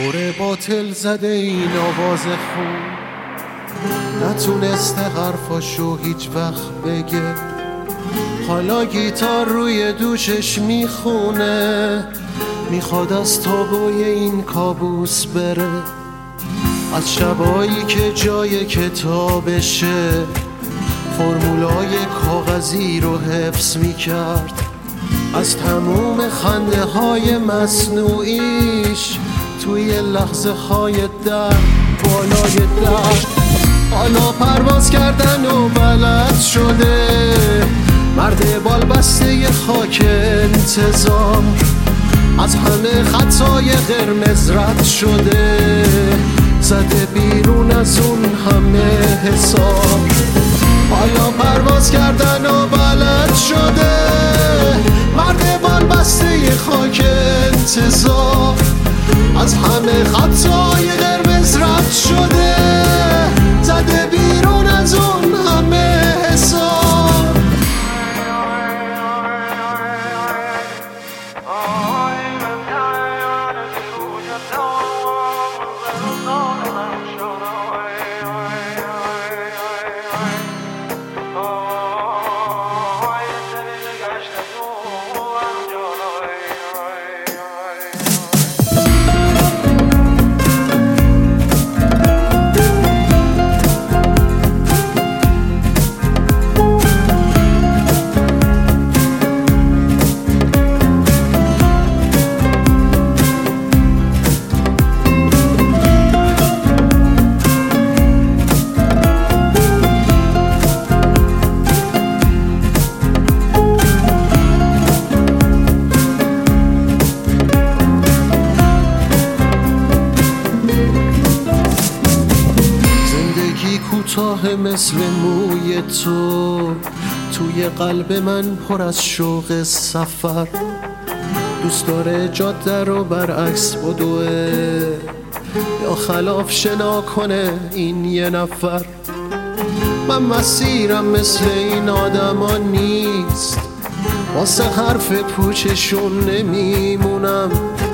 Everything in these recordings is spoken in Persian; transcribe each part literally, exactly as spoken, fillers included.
دور باطل زده این آواز خون، نتونسته حرفاشو هیچ وقت بگه. حالا گیتار روی دوشش میخونه، میخواد از تابوی این کابوس بره. از شبایی که جای کتابشه فرمولای کاغذی رو حفظ میکرد. از تموم خنده های مصنوعیش توی لحظه های در بالای در. حالا پرواز کردن و بلد شده، مرد بالبسته خاک انتظام. از همه خطای قرمز رد شده، زده بیرون از اون همه حساب. حالا پرواز کردن و بلد شده، مرد بالبسته خاک انتظار. از همه خطای قرمز رد شده، زده بیرون از اون همه حساب. کوتاه مثل موی تو، توی قلب من پر از شوق سفر. دوست داره جاده رو برعکس بدوه، یا خلاف شنا کنه این یه نفر. من مسیرم مثل این آدما نیست، واسه حرف پوچشون نمیمونم.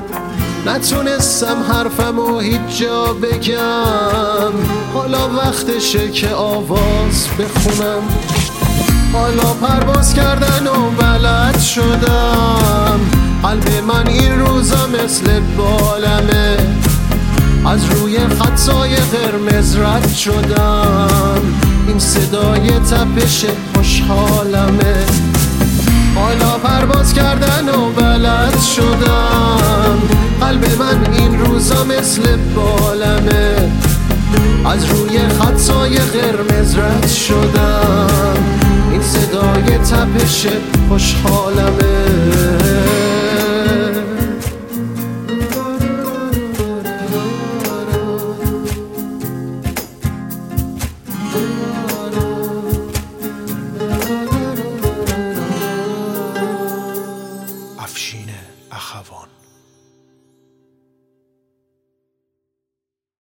نتونستم حرفمو هیچ جا بگم، حالا وقتشه که آواز بخونم. حالا پرواز کردن و بلد شدم، قلب من این روزا مثل بالمه. از روی خطای قرمز رد شدم، این صدای تپش خوشحالمه. حالا پرواز کردن و بلد شدم، قلب من این روزا مثل بالمه. از روی خطای قرمز رد شدم، این صدای تپش خوشحالمه.